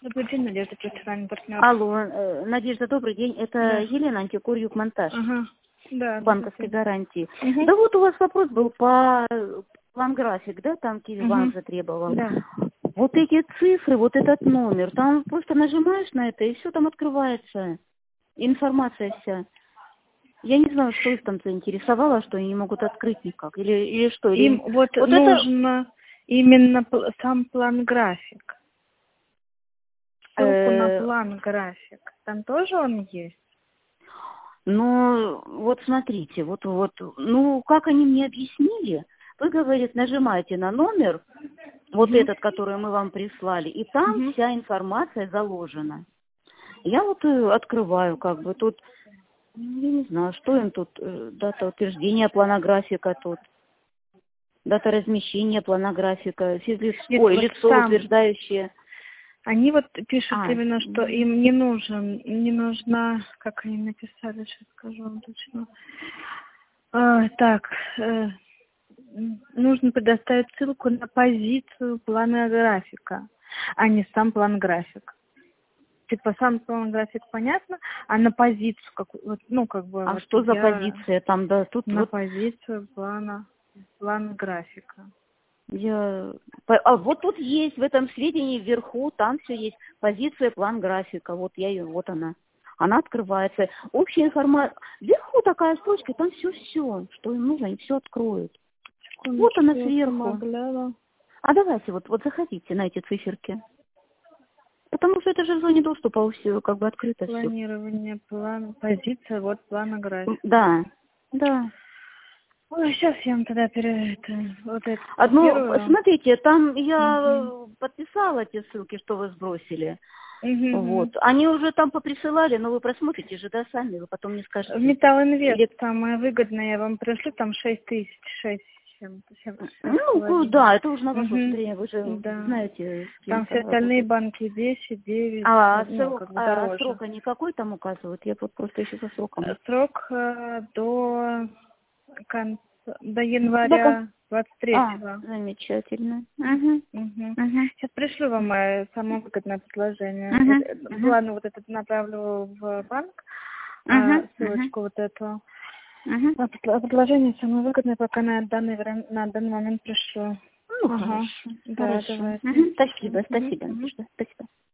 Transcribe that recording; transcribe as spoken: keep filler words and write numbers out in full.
Добрый день, Надежда, профессиональный партнер. Алло, э, Надежда, добрый день. Это Да. Елена, антикурьюк-монтаж, Ага. Да, банковской да. гарантии. Угу. Да вот у вас вопрос был по план-график, да, там Киевбанк Угу. затребовал. Да. Вот эти цифры, вот этот номер, там просто нажимаешь на это, и все там открывается. Информация вся. Я не знаю, что их там заинтересовало, что они не могут открыть никак. Или, или что? Или... Им вот, вот нужно это... именно пл- сам план-график. Ссылку на это... план-график. Там тоже он есть? Ну, вот смотрите, вот, вот, ну, как они мне объяснили, вы, говорит, нажимаете на номер, вот Угу. этот, который мы вам прислали, и там Угу. вся информация заложена. Я вот э, открываю, как бы, тут, ну, я не знаю, что им тут, э, дата утверждения плана графика тут, дата размещения плана графика, физлицо, Нет, ой, вот лицо сам. утверждающее. Они вот пишут А, именно, что им не нужен, не нужна, как они написали, сейчас скажу вам точно. А, так, э, нужно предоставить ссылку на позицию плана графика, а не сам план график. Типа сам план график понятно, а на позицию, как, вот, ну как бы а вот что за я позиция там, да, тут на вот. позицию плана, план графика. Я... по- А вот тут есть, в этом сведении вверху, там все есть. Позиция, план графика. Вот я ее, вот она. Она открывается. Общая информация. Вверху такая строчка, там все-все, что им нужно, и все откроют. Вот она Секундочку, я сама сверху. гляну. А давайте вот, вот заходите на эти циферки. Потому что это же в зоне доступа все, как бы открыто все. Планирование, план, позиция, вот плана графика. Да, да. Ой, сейчас я вам тогда пере, это, вот это Одно, копирую. смотрите, там я Угу. подписала эти ссылки, что вы сбросили. Угу. Вот. Они уже там поприсылали, но вы просмотрите же, да, сами, вы потом мне В скажете. Металл Инвест Или, самое выгодное, я вам пришлю, там шесть тысяч, шесть, семь, семь, шесть с ну, ку- половиной. да, это уже на ваше Угу. усмотрение, вы же Да. знаете, с кем Там все остальные работать. банки десять, девять, А ну, срок, как бы а дороже. срок они какой там указывают? Я вот просто еще за сроком. Срок э, до конца, до Да, кон- января двадцать а, третьего. замечательно. Угу. Угу. Угу. Сейчас пришлю вам э, само выгодное предложение. Угу. Э, э, Угу. План вот этот направлю в банк, а, Угу. Угу. ссылочку вот эту. Угу. А пред- а предложение самое выгодное, пока на данный, вариант- на данный момент пришлю. Ну, Ага. хорошо, Да, хорошо. давайте. Мгм. Спасибо, Мгм. спасибо, Мгм. Надежда, спасибо.